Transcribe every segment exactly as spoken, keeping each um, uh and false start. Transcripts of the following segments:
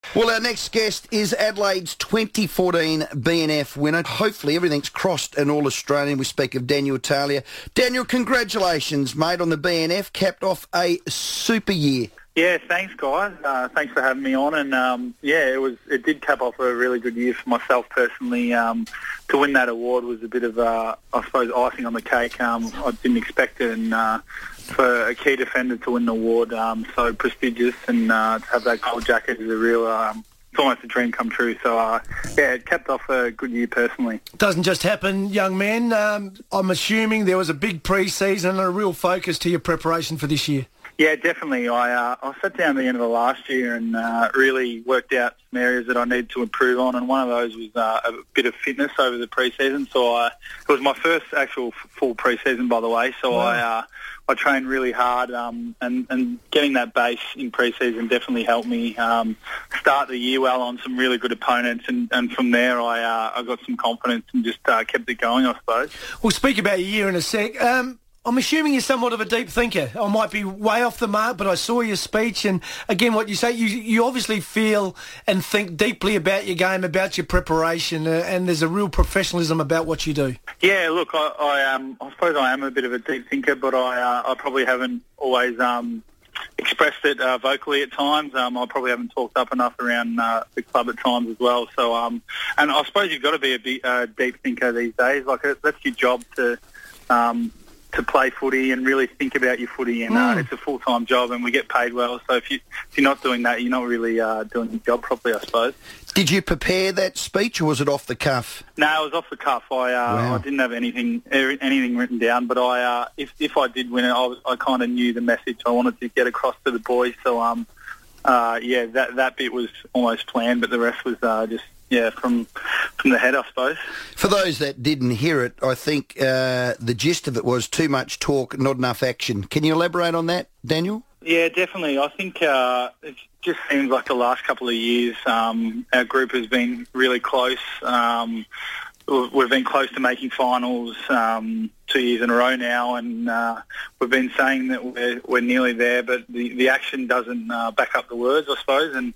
Well, our next guest is Adelaide's twenty fourteen B N F winner. Hopefully everything's crossed and all Australian. We speak of Daniel Talia. Daniel, congratulations, mate, on the B N F. Capped off a super year. Yeah, thanks, guys. Uh, thanks for having me on. And um, yeah, it was it did cap off a really good year for myself personally. Um, to win that award was a bit of, uh, I suppose, icing on the cake. Um, I didn't expect it, and uh, for a key defender to win the award, um, so prestigious, and uh, to have that gold jacket is a real. Um, It's almost a dream come true. So, uh, yeah, it capped off a good year personally. Doesn't just happen, young man. Um, I'm assuming there was a big pre-season and a real focus to your preparation for this year. Yeah, definitely. I uh, I sat down at the end of the last year and uh, really worked out some areas that I needed to improve on, and one of those was uh, a bit of fitness over the pre-season. So I, it was my first actual full pre-season, by the way. So wow. I uh, I trained really hard, um, and, and getting that base in pre-season definitely helped me um, start the year well on some really good opponents, and, and from there I uh, I got some confidence and just uh, kept it going, I suppose. We'll speak about your year in a sec. Um, I'm assuming you're somewhat of a deep thinker. I might be way off the mark, but I saw your speech, and again, what you say, you you obviously feel and think deeply about your game, about your preparation, uh, and there's a real professionalism about what you do. Yeah, look, I I, um, I suppose I am a bit of a deep thinker, but I uh, I probably haven't always um, expressed it uh, vocally at times. Um, I probably haven't talked up enough around uh, the club at times as well. So, um, and I suppose you've got to be a bit, uh, deep thinker these days. Like that's your job to. Um, to play footy and really think about your footy, and uh, mm. it's a full-time job and we get paid well, so if, you, if you're not doing that, you're not really uh, doing your job properly, I suppose. Did you prepare that speech, or was it off the cuff? No, it was off the cuff. I uh, wow. I didn't have anything anything written down, but I uh, if if I did win it, I, was, I kind of knew the message I wanted to get across to the boys, so um, uh, yeah, that, that bit was almost planned, but the rest was uh, just Yeah, from from the head, I suppose. For those that didn't hear it, I think uh, the gist of it was too much talk, not enough action. Can you elaborate on that, Daniel? Yeah, definitely. I think uh, it just seems like the last couple of years um, our group has been really close. Um, we've been close to making finals um, two years in a row now, and uh, we've been saying that we're, we're nearly there, but the, the action doesn't uh, back up the words, I suppose, and...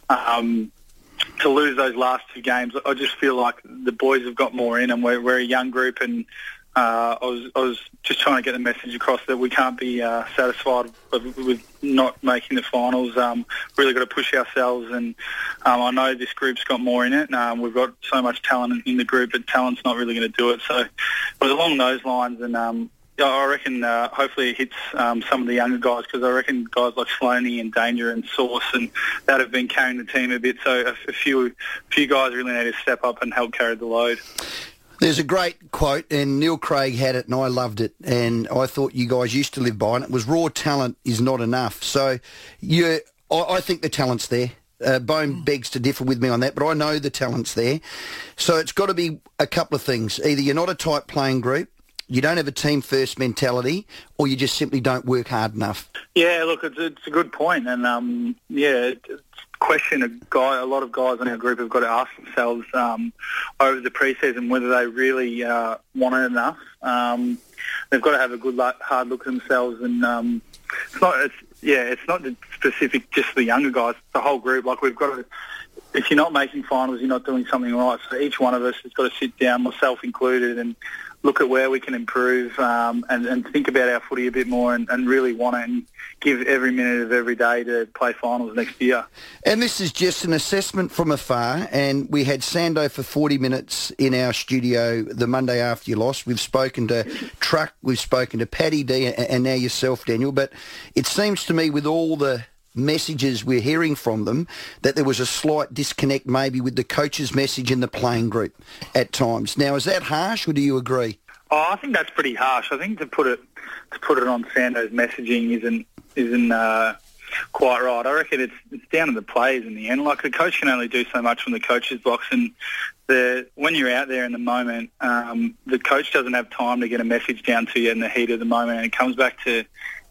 Um, to lose those last two games, I just feel like the boys have got more in, and we're, we're a young group, and uh, I was I was just trying to get the message across that we can't be uh, satisfied with, with not making the finals. Um, really got to push ourselves, and um, I know this group's got more in it. Um, we've got so much talent in the group, but talent's not really going to do it. So it was along those lines, and um, I reckon uh, hopefully it hits um, some of the younger guys, because I reckon guys like Sloaney and Danger and Sauce and that have been carrying the team a bit. So a, a few few guys really need to step up and help carry the load. There's a great quote, and Neil Craig had it, and I loved it, and I thought you guys used to live by it. It was, raw talent is not enough. So you, I, I think the talent's there. Uh, Bone begs to differ with me on that, but I know the talent's there. So it's got to be a couple of things. Either you're not a tight playing group, you don't have a team-first mentality, or you just simply don't work hard enough. Yeah, look, it's, it's a good point, and um, yeah, it's a question a guy, a lot of guys in our group have got to ask themselves um, over the pre-season whether they really uh, want it enough. Um, they've got to have a good, hard look at themselves, and um, it's not, it's, yeah, it's not specific just for the younger guys. It's the whole group. Like we've got to. If you're not making finals, you're not doing something right. So each one of us has got to sit down, myself included, and look at where we can improve um, and, and think about our footy a bit more, and, and really want it and give every minute of every day to play finals next year. And this is just an assessment from afar, and we had Sando for forty minutes in our studio the Monday after you lost. We've spoken to Truck, we've spoken to Paddy D, and now yourself, Daniel, but it seems to me with all the messages we're hearing from them that there was a slight disconnect maybe with the coach's message in the playing group at times. Now, is that harsh, or do you agree? Oh, I think that's pretty harsh. I think to put it to put it on Sando's messaging isn't isn't uh, quite right. I reckon it's it's down to the players in the end. Like the coach can only do so much from the coach's box, and the when you're out there in the moment, um, the coach doesn't have time to get a message down to you in the heat of the moment, and it comes back to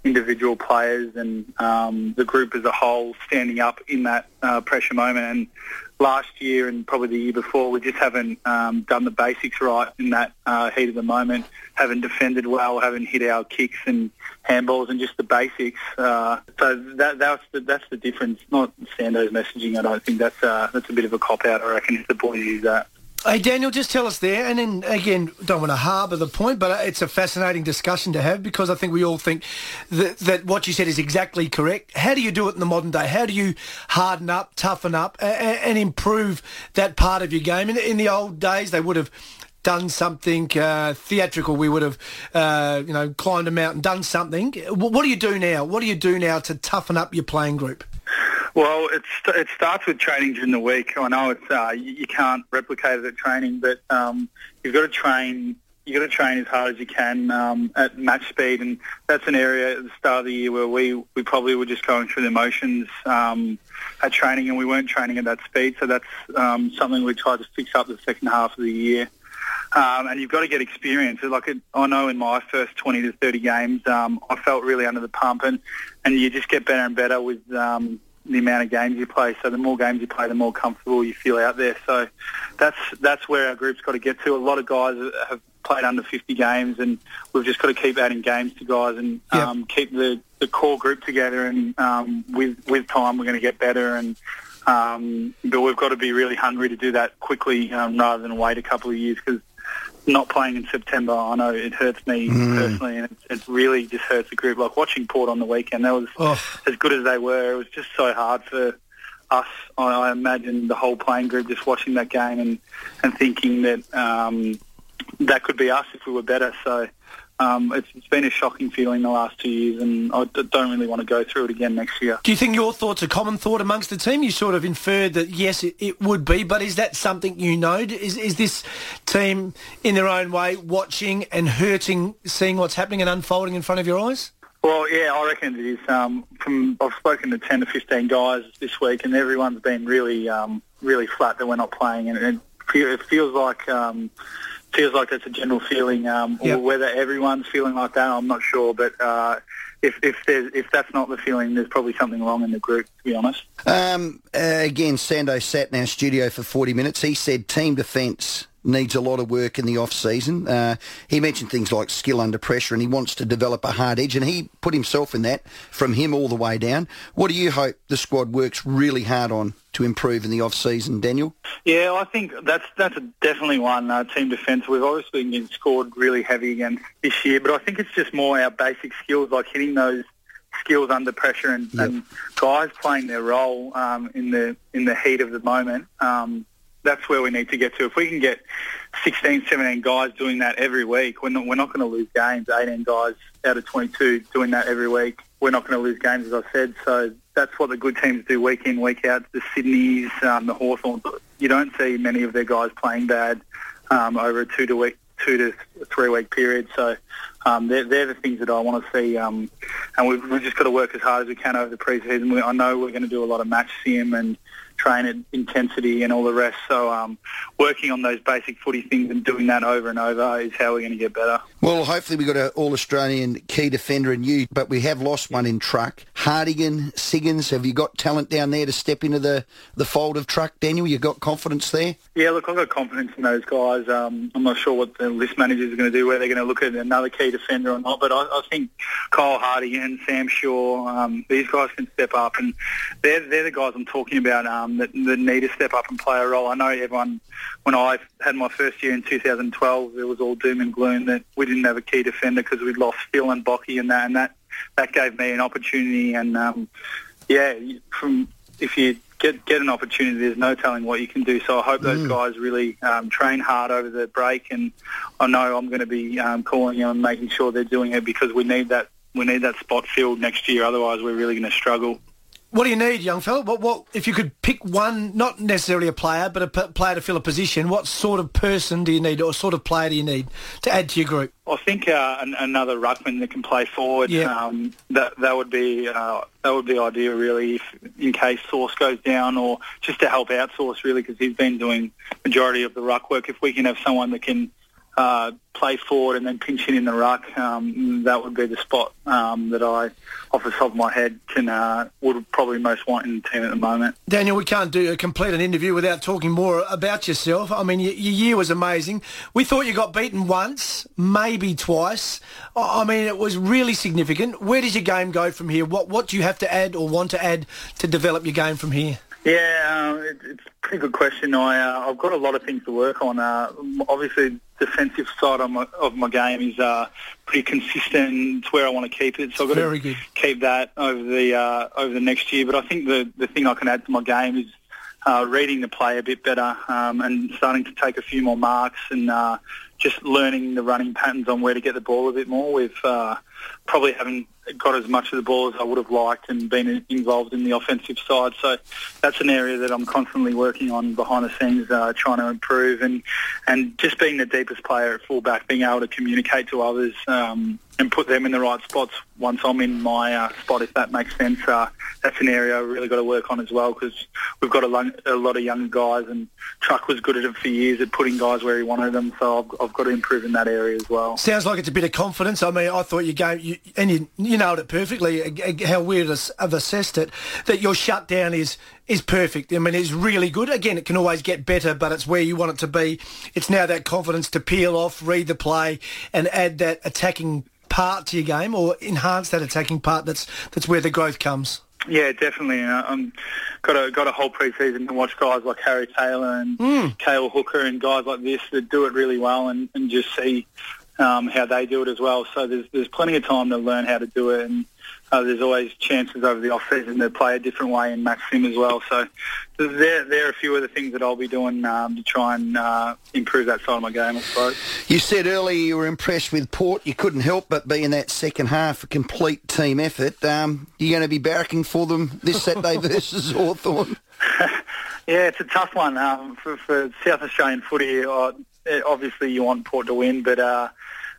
individual players and um, the group as a whole standing up in that uh, pressure moment. And last year and probably the year before, we just haven't um, done the basics right in that uh, heat of the moment, haven't defended well, haven't hit our kicks and handballs and just the basics. Uh, so that, that's, the, that's the difference, not Sando's messaging. I don't think that's, uh, that's a bit of a cop-out, I reckon, if the boys use that. Hey, Daniel, just tell us there, and then, again, don't want to harbour the point, but it's a fascinating discussion to have because I think we all think that, that what you said is exactly correct. How do you do it in the modern day? How do you harden up, toughen up, and, and improve that part of your game? In, in the old days, they would have done something uh, theatrical. We would have, uh, you know, climbed a mountain, done something. What do you do now? What do you do now to toughen up your playing group? Well, it's, it starts with training during the week. I know it's uh, you, you can't replicate it at training, but um, you've got to train. You've got to train as hard as you can um, at match speed, and that's an area at the start of the year where we, we probably were just going through the motions um, at training, and we weren't training at that speed. So that's um, something we tried to fix up the second half of the year. Um, and you've got to get experience. Like it, I know in my first twenty to thirty games, um, I felt really under the pump, and, and you just get better and better with um, the amount of games you play. So the more games you play, the more comfortable you feel out there. So that's that's where our group's got to get to. A lot of guys have played under fifty games, and we've just got to keep adding games to guys and yep. um, keep the, the core group together. And um, with with time, we're going to get better. And um, but we've got to be really hungry to do that quickly um, rather than wait a couple of years, because not playing in September, I know it hurts me mm. personally, and it, it really just hurts the group. Like watching Port on the weekend, that was oh. as good as they were. It was just so hard for us. I, I imagine the whole playing group just watching that game and, and thinking that um, that could be us if we were better. So um, it's, it's been a shocking feeling the last two years, and I d- don't really want to go through it again next year. Do you think your thoughts are common thought amongst the team? You sort of inferred that, yes, it, it would be, but is that something you know? Is, is this team, in their own way, watching and hurting, seeing what's happening and unfolding in front of your eyes? Well, yeah, I reckon it is. Um, from I've spoken to ten to fifteen guys this week, and everyone's been really, um, really flat that we're not playing, and it, it feels like... Um, feels like that's a general feeling. Um, yep. Or whether everyone's feeling like that, I'm not sure. But uh, if if there's, if that's not the feeling, there's probably something wrong in the group, to be honest. Um, uh, again, Sando sat in our studio for forty minutes. He said team defence needs a lot of work in the off-season. Uh, he mentioned things like skill under pressure, and he wants to develop a hard edge, and he put himself in that from him all the way down. What do you hope the squad works really hard on to improve in the off-season, Daniel? Yeah, I think that's that's a definitely one, uh, team defence. We've obviously been scored really heavy against this year, but I think it's just more our basic skills, like hitting those skills under pressure and, yep. and guys playing their role um, in the in the heat of the moment. Um, that's where we need to get to. If we can get sixteen, seventeen guys doing that every week, we're not, we're not going to lose games. eighteen guys out of twenty-two doing that every week, we're not going to lose games, as I said. So that's what the good teams do week in, week out. The Sydneys, um, the Hawthorns, you don't see many of their guys playing bad um, over a two to week, two to three week period. So um, they're, they're the things that I want to see. Um, and we've, we've just got to work as hard as we can over the pre-season. We, I know we're going to do a lot of match sim and train at intensity and all the rest. So um, working on those basic footy things and doing that over and over is how we're going to get better. Well, hopefully we've got an all-Australian key defender in you, but we have lost one in truck. Hardigan, Siggins, have you got talent down there to step into the, the fold of truck, Daniel? You got confidence there? Yeah, look, I've got confidence in those guys. Um, I'm not sure what the list managers are going to do, whether they're going to look at another key defender or not, but I, I think Kyle Hardigan, Sam Shaw, um, these guys can step up, and they're, they're the guys I'm talking about um, that, that need to step up and play a role. I know everyone, when I had my first year in two thousand twelve, it was all doom and gloom that we didn't have a key defender because we'd lost Phil and Bocky and that, and that, that gave me an opportunity. And, um, yeah, from if you get get an opportunity, there's no telling what you can do. So I hope those mm. guys really um, train hard over the break, and I know I'm going to be um, calling them and making sure they're doing it, because we need that we need that spot filled next year. Otherwise, we're really going to struggle. What do you need, young fella? What, what, if you could pick one, not necessarily a player, but a p- player to fill a position, what sort of person do you need, or sort of player do you need to add to your group? I think uh, an, another ruckman that can play forward. Yeah. Um, that that would be uh, that would be ideal, really, if, in case Source goes down, or just to help out Source, really, because he's been doing majority of the ruck work. If we can have someone that can uh, play forward and then pinch in in the ruck, um, that would be the spot um, that I, off the top of my head, can uh, would probably most want in the team at the moment. Daniel, we can't do a complete an interview without talking more about yourself. I mean, your, your year was amazing. We thought you got beaten once, maybe twice. I mean, it was really significant. Where does your game go from here? What what do you have to add or want to add to develop your game from here? Yeah, uh, it, it's a pretty good question. I, uh, I've got a lot of things to work on. Uh, obviously, defensive side of my, of my game is uh, pretty consistent. It's where I want to keep it. So I've got Very to good. keep that over the uh, over the next year. But I think the, the thing I can add to my game is uh, reading the play a bit better um, and starting to take a few more marks and uh, just learning the running patterns on where to get the ball a bit more. We've uh, probably haven't got as much of the ball as I would have liked and been involved in the offensive side. So that's an area that I'm constantly working on behind the scenes, uh, trying to improve. And, and just being the deepest player at fullback, being able to communicate to others um, and put them in the right spots once I'm in my uh, spot, if that makes sense. Uh, that's an area I've really got to work on as well, because we've got a, lo- a lot of young guys, and Truck was good at it for years at putting guys where he wanted them. So I've, I've got to improve in that area as well. Sounds like it's a bit of confidence. I mean, I thought your game, you, and you, you nailed it perfectly, how we'd have assessed it, that your shutdown is is perfect. I mean, it's really good. Again, it can always get better, but it's where you want it to be. It's now that confidence to peel off, read the play, and add that attacking part to your game, or enhance that attacking part. That's that's where the growth comes. Yeah, definitely. Uh, I'm got a got a whole pre-season to watch guys like Harry Taylor and mm. Cale Hooker and guys like this that do it really well, and, and just see um, how they do it as well. So there's there's plenty of time to learn how to do it, and uh, there's always chances over the off-season to play a different way and match sim as well. So there, there are a few of the things that I'll be doing um, to try and uh, improve that side of my game, I suppose. You said earlier you were impressed with Port. You couldn't help but be in that second half, a complete team effort. Um, you're going to be barracking for them this Saturday versus Hawthorn? Yeah, it's a tough one. Um, for, for South Australian footy, uh, obviously you want Port to win, but uh,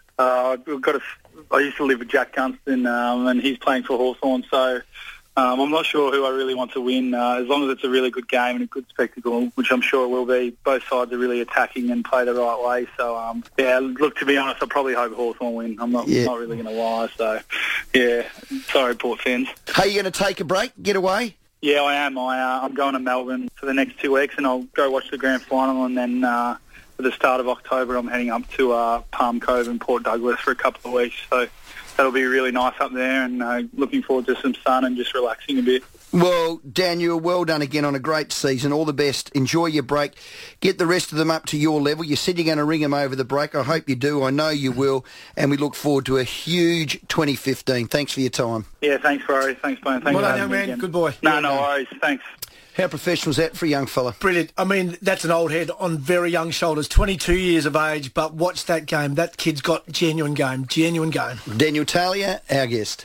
uh, we've got to... I used to live with Jack Gunston, um, and he's playing for Hawthorn, so um, I'm not sure who I really want to win. Uh, as long as it's a really good game and a good spectacle, which I'm sure it will be, both sides are really attacking and play the right way. So, um, yeah, look, to be honest, I probably hope Hawthorn win. I'm not, yeah. not really going to lie, so, yeah, sorry, Port fans. Hey, you going to take a break, get away? Yeah, I am. I, uh, I'm going to Melbourne for the next two weeks, and I'll go watch the grand final, and then... Uh, at the start of October, I'm heading up to uh, Palm Cove and Port Douglas for a couple of weeks. So that'll be really nice up there, and uh, looking forward to some sun and just relaxing a bit. Well, Daniel, well done again on a great season. All the best. Enjoy your break. Get the rest of them up to your level. You said you're going to ring them over the break. I hope you do. I know you will. And we look forward to a huge twenty fifteen. Thanks for your time. Yeah, thanks, Rory. Thanks, Brian. Thanks well for done, having young me man. again. Good boy. No, yeah, no man. worries. Thanks. How professional is that for a young fella? Brilliant. I mean, that's an old head on very young shoulders, twenty-two years of age, but watch that game. That kid's got genuine game, genuine game. Daniel Talia, our guest.